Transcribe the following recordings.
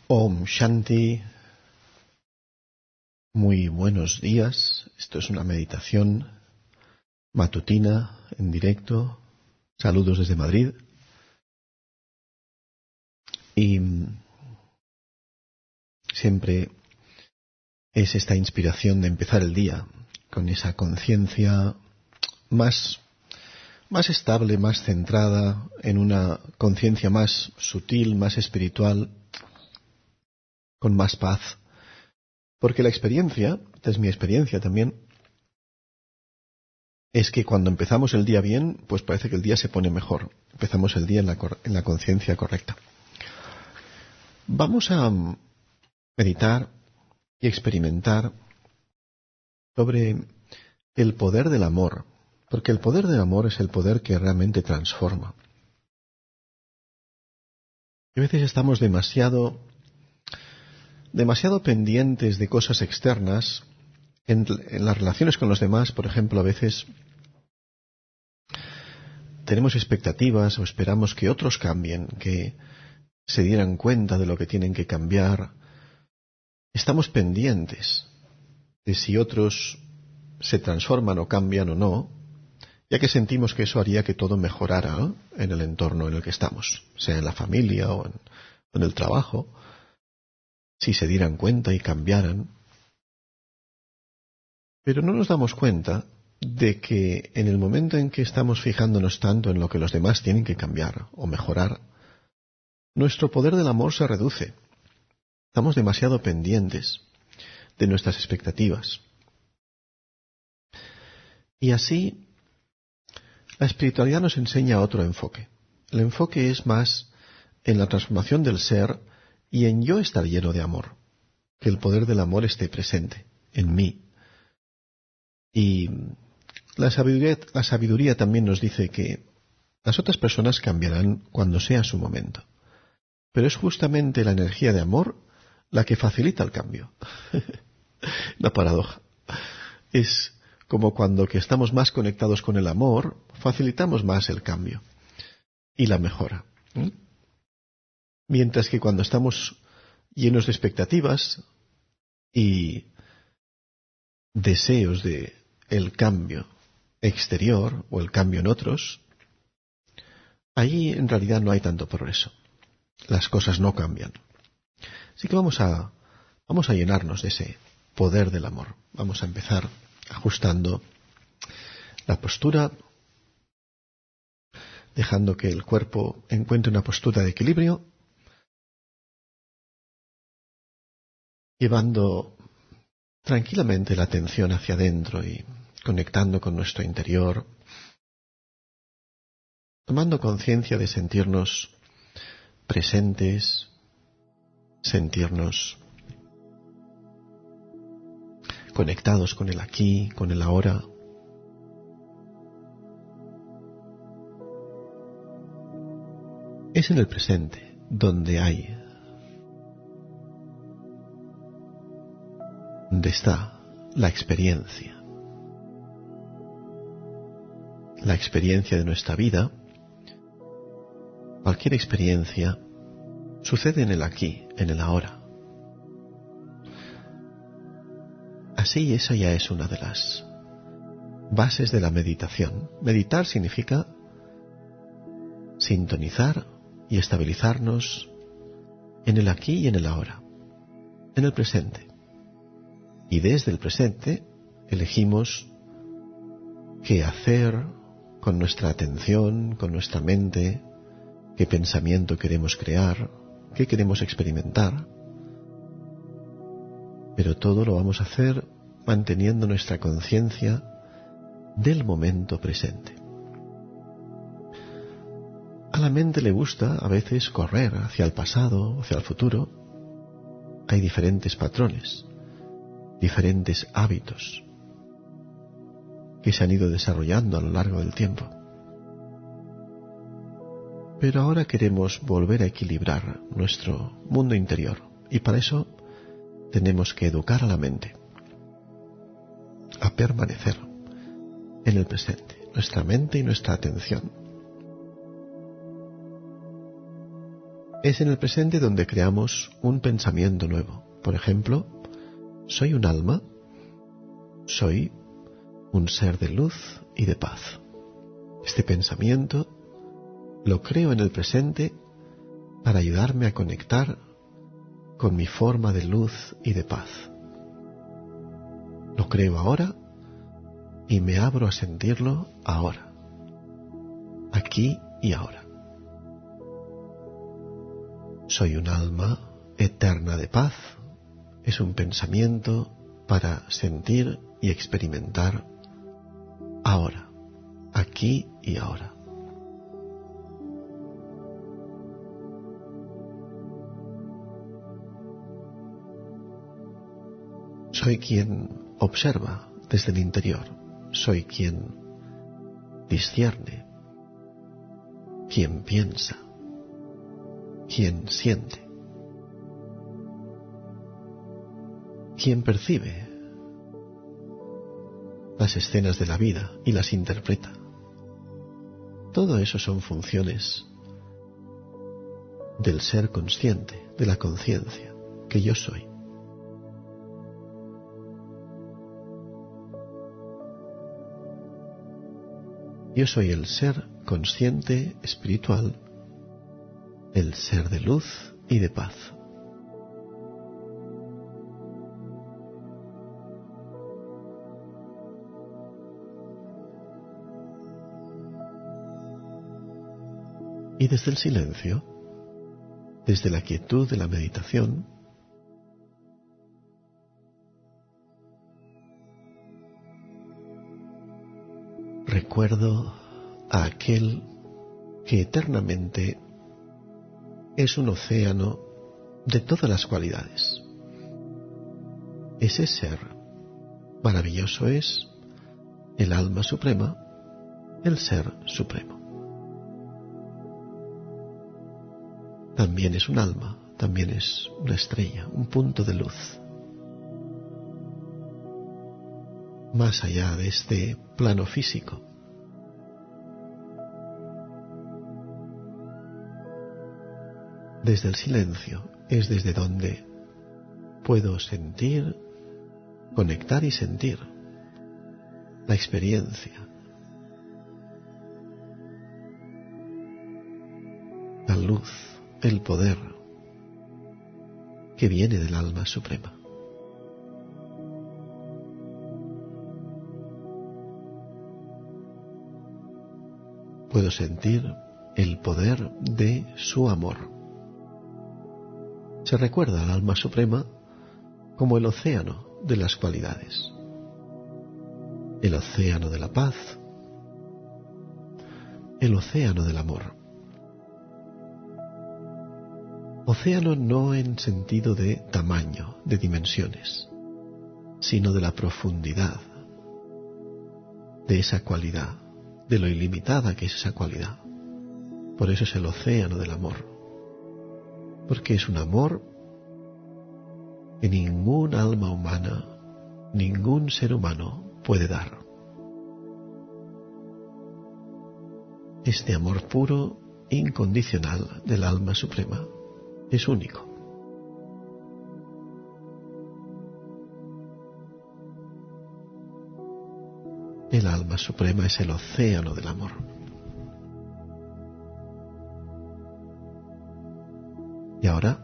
Om Shanti, muy buenos días. Esto es una meditación matutina en directo. Saludos desde Madrid. Y siempre es esta inspiración de empezar el día con esa conciencia más estable, más centrada, en una conciencia más sutil, más espiritual, con más paz. Porque la experiencia, esta es mi experiencia también, es que cuando empezamos el día bien, pues parece que el día se pone mejor. Empezamos el día en la conciencia correcta. Vamos a meditar y experimentar sobre el poder del amor, porque el poder del amor es el poder que realmente transforma. A veces estamos demasiado pendientes de cosas externas. En las relaciones con los demás, por ejemplo, a veces tenemos expectativas o esperamos que otros cambien, que se dieran cuenta de lo que tienen que cambiar. Estamos pendientes de si otros se transforman o cambian o no, ya que sentimos que eso haría que todo mejorara en el entorno en el que estamos, sea en la familia o en el trabajo, si se dieran cuenta y cambiaran. Pero no nos damos cuenta de que en el momento en que estamos fijándonos tanto en lo que los demás tienen que cambiar o mejorar, nuestro poder del amor se reduce. Estamos demasiado pendientes de nuestras expectativas. Y así, la espiritualidad nos enseña otro enfoque. El enfoque es más en la transformación del ser y en yo estar lleno de amor. Que el poder del amor esté presente en mí. Y la sabiduría también nos dice que las otras personas cambiarán cuando sea su momento. Pero es justamente la energía de amor la que facilita el cambio. Una paradoja. Es como cuando que estamos más conectados con el amor, facilitamos más el cambio y la mejora. Mientras que cuando estamos llenos de expectativas y deseos de el cambio exterior o el cambio en otros, allí en realidad no hay tanto progreso. Las cosas no cambian. Así que vamos a llenarnos de ese poder del amor. Vamos a empezar ajustando la postura, dejando que el cuerpo encuentre una postura de equilibrio, llevando tranquilamente la atención hacia adentro y conectando con nuestro interior, tomando conciencia de sentirnos presentes, sentirnos conectados con el aquí, con el ahora. Es en el presente donde está la experiencia de nuestra vida. Cualquier experiencia sucede en el aquí, en el ahora. Así, esa ya es una de las bases de la meditación. Meditar significa sintonizar y estabilizarnos en el aquí y en el ahora, en el presente. Y desde el presente elegimos qué hacer con nuestra atención, con nuestra mente, qué pensamiento queremos crear, qué queremos experimentar. Pero todo lo vamos a hacer manteniendo nuestra conciencia del momento presente. A la mente le gusta a veces correr hacia el pasado, hacia el futuro. Hay diferentes patrones, diferentes hábitos que se han ido desarrollando a lo largo del tiempo. Pero ahora queremos volver a equilibrar nuestro mundo interior y para eso tenemos que educar a la mente a permanecer en el presente, nuestra mente y nuestra atención Es en el presente donde creamos un pensamiento nuevo. Por ejemplo, soy un alma, soy un ser de luz y de paz. Este pensamiento lo creo en el presente para ayudarme a conectar con mi forma de luz y de paz. Lo creo ahora y me abro a sentirlo ahora, aquí y ahora. Soy un alma eterna de paz. Es un pensamiento para sentir y experimentar ahora, aquí y ahora. Soy quien observa desde el interior. Soy quien discierne, quien piensa, quien siente, quien percibe las escenas de la vida y las interpreta. Todo eso son funciones del ser consciente, de la conciencia que yo soy. Yo soy el ser consciente espiritual, el ser de luz y de paz. Y desde el silencio, desde la quietud de la meditación, recuerdo a aquel que eternamente es un océano de todas las cualidades. Ese ser maravilloso es el alma suprema, el ser supremo. También es un alma, también es una estrella, un punto de luz. Más allá de este plano físico. Desde el silencio es desde donde puedo sentir, conectar y sentir la experiencia, la luz, el poder que viene del alma suprema. Puedo sentir el poder de su amor. Se recuerda al alma suprema como el océano de las cualidades, el océano de la paz, el océano del amor. Océano no en sentido de tamaño, de dimensiones, sino de la profundidad de esa cualidad, de lo ilimitada que es esa cualidad. Por eso es el océano del amor, porque es un amor que ningún alma humana, ningún ser humano puede dar. Este amor puro, incondicional del alma suprema es único. El alma suprema es el océano del amor. Y ahora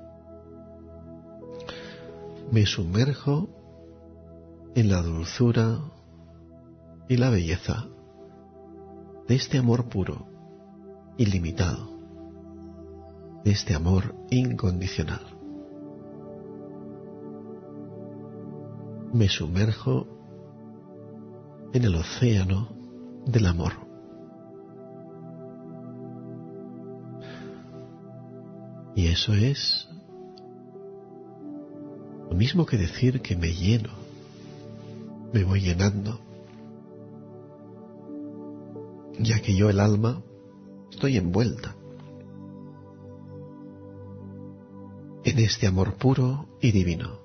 me sumerjo en la dulzura y la belleza de este amor puro, ilimitado, de este amor incondicional. Me sumerjo en el océano del amor. Y eso es lo mismo que decir que me lleno, me voy llenando, ya que yo, el alma, estoy envuelta en este amor puro y divino.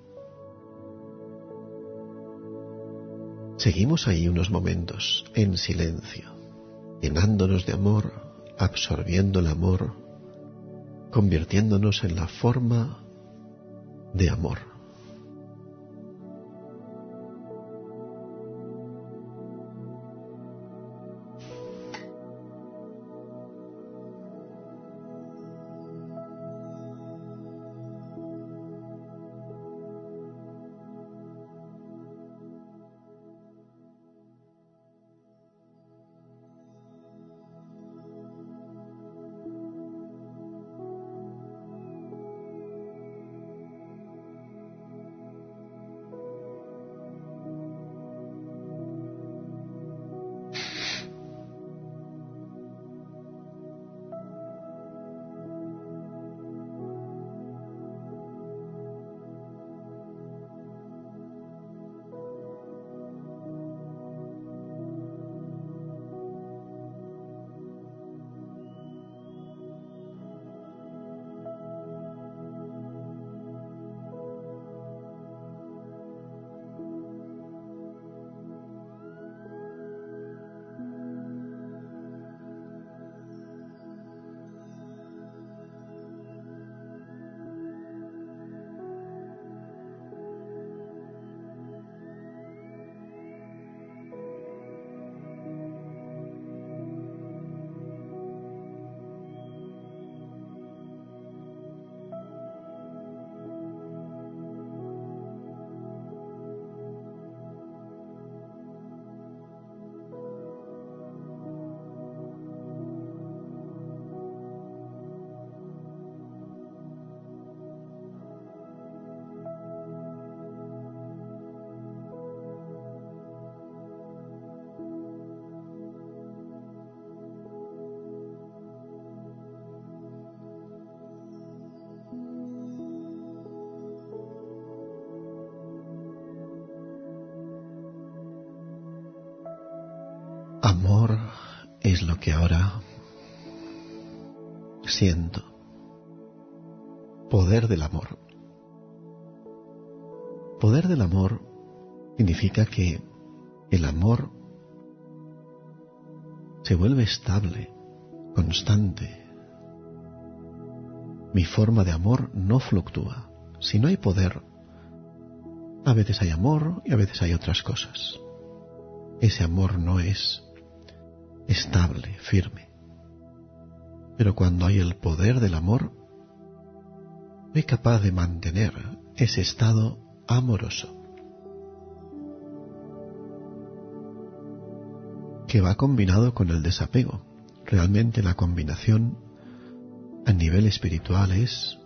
Seguimos ahí unos momentos en silencio, llenándonos de amor, absorbiendo el amor, convirtiéndonos en la forma de amor. Amor es lo que ahora siento. Poder del amor. Poder del amor significa que el amor se vuelve estable, constante. Mi forma de amor no fluctúa. Si no hay poder, a veces hay amor y a veces hay otras cosas. Ese amor no es estable, firme. Pero cuando hay el poder del amor, soy capaz de mantener ese estado amoroso, que va combinado con el desapego. Realmente la combinación a nivel espiritual es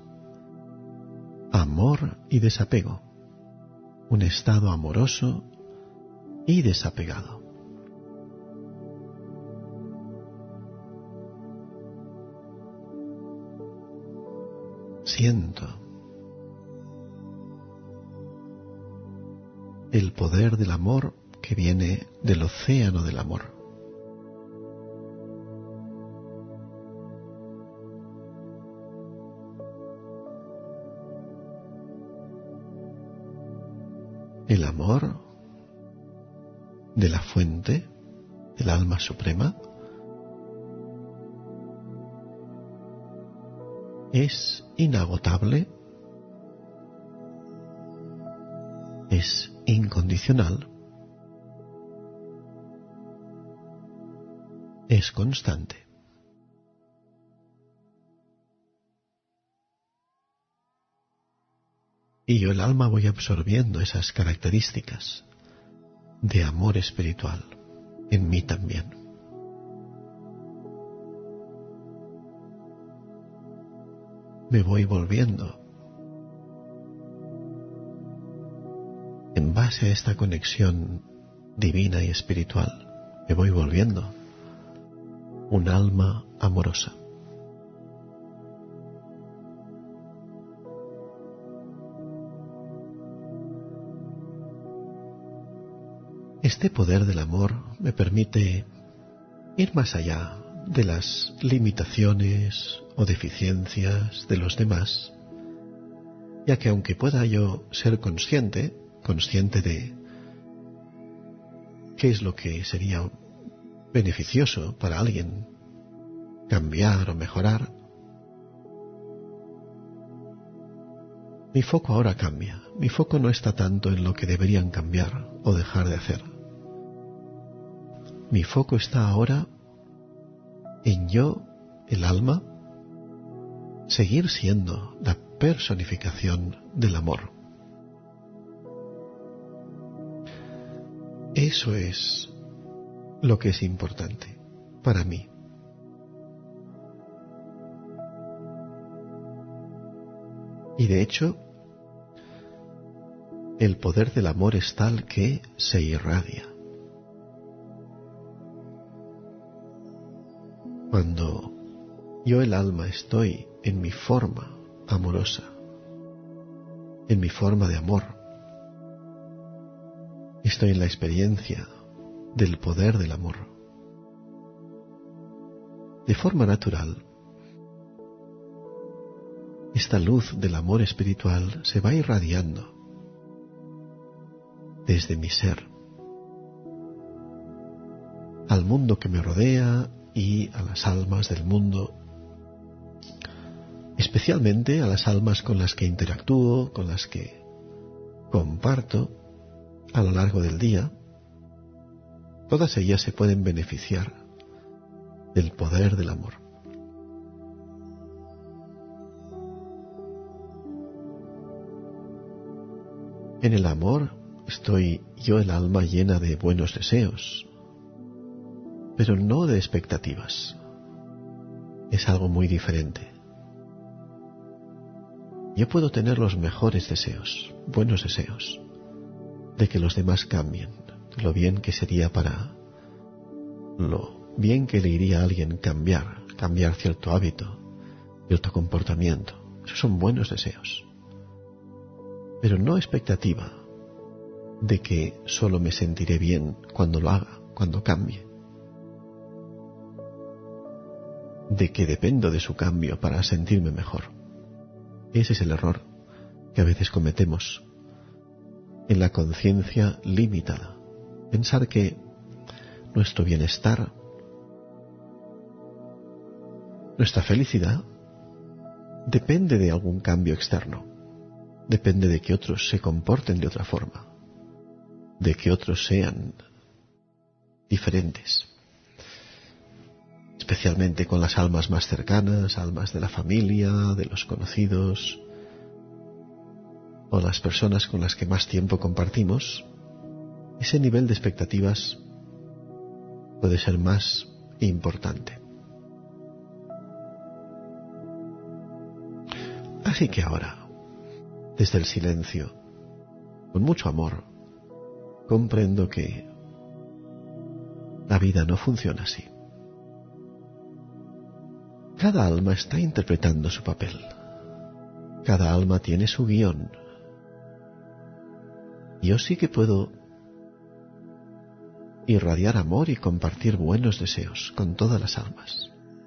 amor y desapego, un estado amoroso y desapegado. Siento el poder del amor que viene del océano del amor. El amor de la fuente del alma suprema es inagotable, es incondicional, es constante. Y yo, el alma, voy absorbiendo esas características de amor espiritual en mí también. Me voy volviendo, en base a esta conexión divina y espiritual, me voy volviendo un alma amorosa. Este poder del amor me permite ir más allá de las limitaciones o deficiencias de los demás, ya que aunque pueda yo ser consciente de qué es lo que sería beneficioso para alguien cambiar o mejorar, Mi foco ahora cambia. Mi foco no está tanto en lo que deberían cambiar o dejar de hacer. Mi foco está ahora en yo, el alma, seguir siendo la personificación del amor. Eso es lo que es importante para mí. Y de hecho, el poder del amor es tal que se irradia. Cuando yo, el alma, estoy en mi forma amorosa, en mi forma de amor, estoy en la experiencia del poder del amor. De forma natural, esta luz del amor espiritual se va irradiando desde mi ser al mundo que me rodea y a las almas del mundo, especialmente a las almas con las que interactúo, con las que comparto a lo largo del día. Todas ellas se pueden beneficiar del poder del amor. En el amor estoy yo, el alma, llena de buenos deseos, pero no de expectativas. Es algo muy diferente. Yo puedo tener los mejores deseos, buenos deseos, de que los demás cambien, de lo bien que sería para, lo bien que le iría a alguien cambiar cierto hábito, cierto comportamiento. Esos son buenos deseos. Pero no expectativa de que solo me sentiré bien cuando lo haga, cuando cambie. De que dependo de su cambio para sentirme mejor. Ese es el error que a veces cometemos en la conciencia limitada. Pensar que nuestro bienestar, nuestra felicidad, depende de algún cambio externo. Depende de que otros se comporten de otra forma, de que otros sean diferentes, especialmente con las almas más cercanas, almas de la familia, de los conocidos, o las personas con las que más tiempo compartimos. Ese nivel de expectativas puede ser más importante. Así que ahora, desde el silencio, con mucho amor, comprendo que la vida no funciona así. Cada alma está interpretando su papel. Cada alma tiene su guión. Yo sí que puedo irradiar amor y compartir buenos deseos con todas las almas.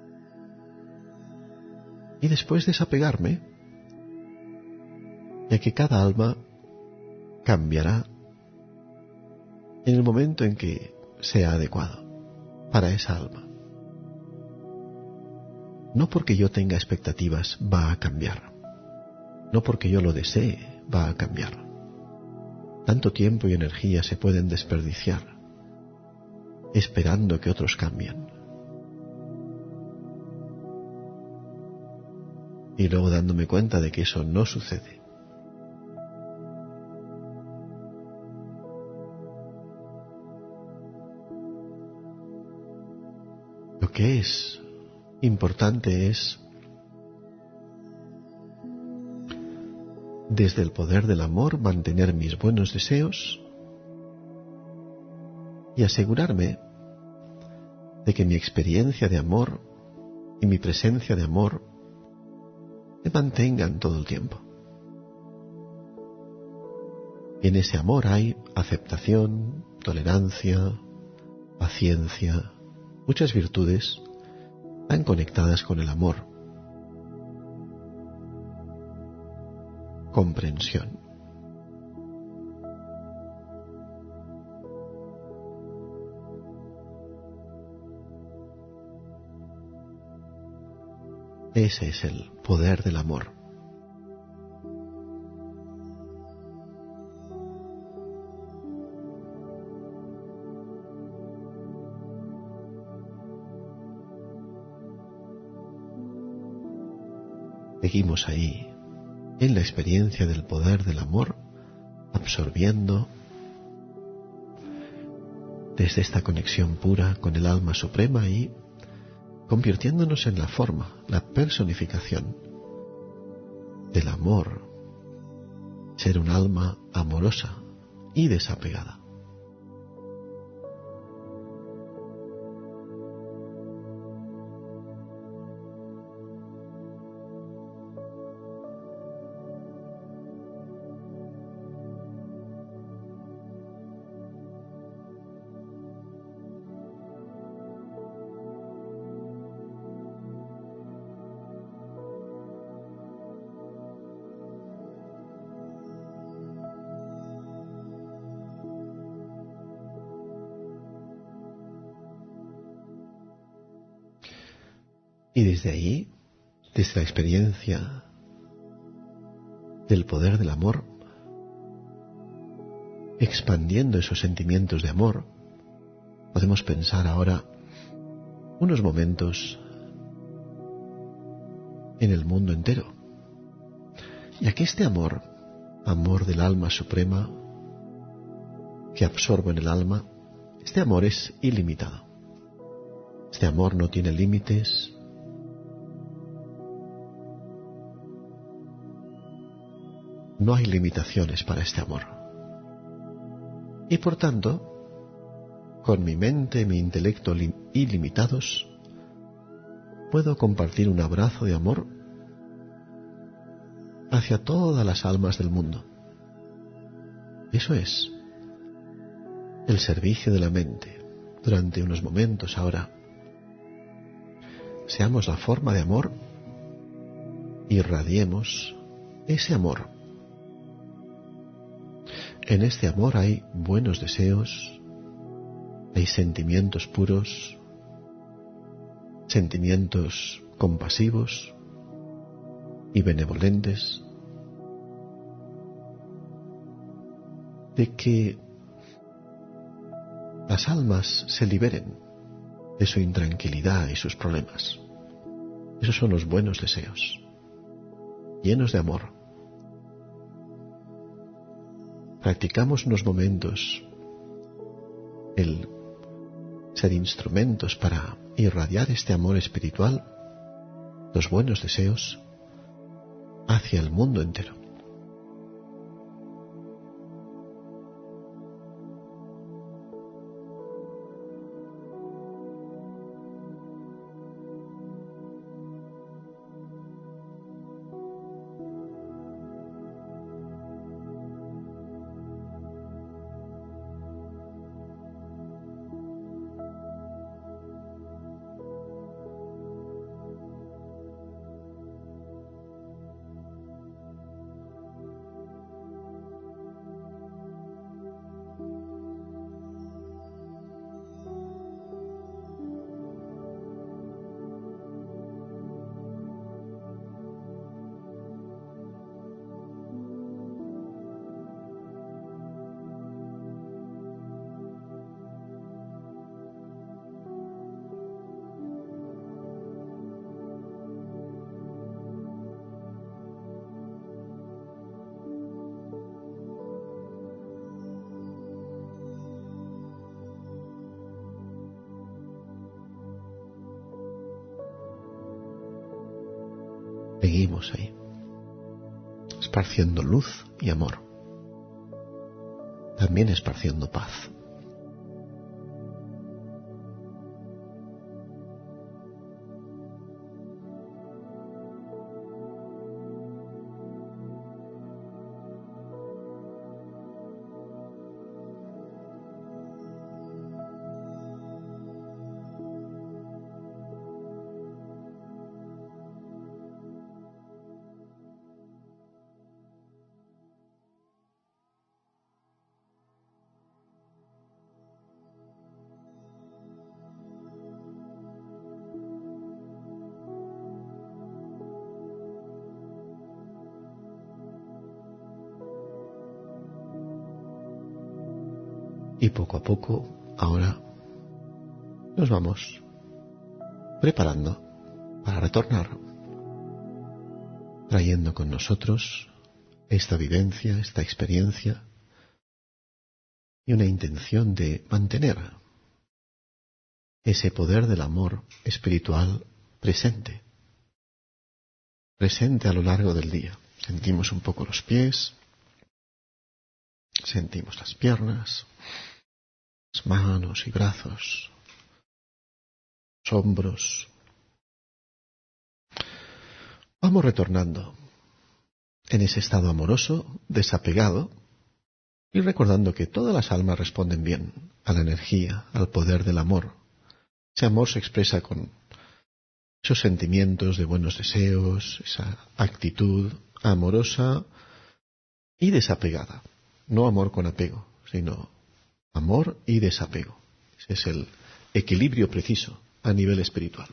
Y después desapegarme, ya que cada alma cambiará en el momento en que sea adecuado para esa alma. No porque yo tenga expectativas va a cambiar. No porque yo lo desee va a cambiar. Tanto tiempo y energía se pueden desperdiciar esperando que otros cambien. Y luego dándome cuenta de que eso no sucede. Lo que es importante es, desde el poder del amor, mantener mis buenos deseos y asegurarme de que mi experiencia de amor y mi presencia de amor se mantengan todo el tiempo. Y en ese amor hay aceptación, tolerancia, paciencia, muchas virtudes tan conectadas con el amor. Comprensión. Ese es el poder del amor. Seguimos ahí, en la experiencia del poder del amor, absorbiendo desde esta conexión pura con el alma suprema y convirtiéndonos en la forma, la personificación del amor, ser un alma amorosa y desapegada. Y desde ahí, desde la experiencia del poder del amor, expandiendo esos sentimientos de amor, podemos pensar ahora unos momentos en el mundo entero, ya que este amor, amor del alma suprema, que absorbo en el alma, este amor es ilimitado. Este amor no tiene límites. No hay limitaciones para este amor. Y por tanto, con mi mente y mi intelecto ilimitados, puedo compartir un abrazo de amor hacia todas las almas del mundo. Eso es el servicio de la mente. Durante unos momentos ahora, seamos la forma de amor, irradiemos ese amor. En este amor hay buenos deseos, hay sentimientos puros, sentimientos compasivos y benevolentes, de que las almas se liberen de su intranquilidad y sus problemas. Esos son los buenos deseos, llenos de amor. Practicamos unos momentos el ser instrumentos para irradiar este amor espiritual, los buenos deseos, hacia el mundo entero. Seguimos ahí, esparciendo luz y amor, también esparciendo paz. Y poco a poco, ahora, nos vamos preparando para retornar trayendo con nosotros esta vivencia, esta experiencia y una intención de mantener ese poder del amor espiritual presente a lo largo del día. Sentimos un poco los pies, sentimos las piernas, las manos y brazos, los hombros. Vamos retornando en ese estado amoroso, desapegado, y recordando que todas las almas responden bien a la energía, al poder del amor. Ese amor se expresa con esos sentimientos de buenos deseos, esa actitud amorosa y desapegada. No amor con apego, sino amor y desapego. Ese es el equilibrio preciso a nivel espiritual.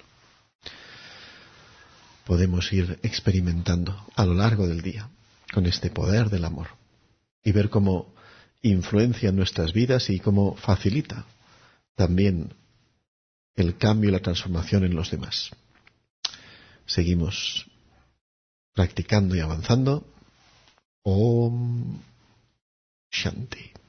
Podemos ir experimentando a lo largo del día con este poder del amor y ver cómo influencia nuestras vidas y cómo facilita también el cambio y la transformación en los demás. Seguimos practicando y avanzando. Om Shanti.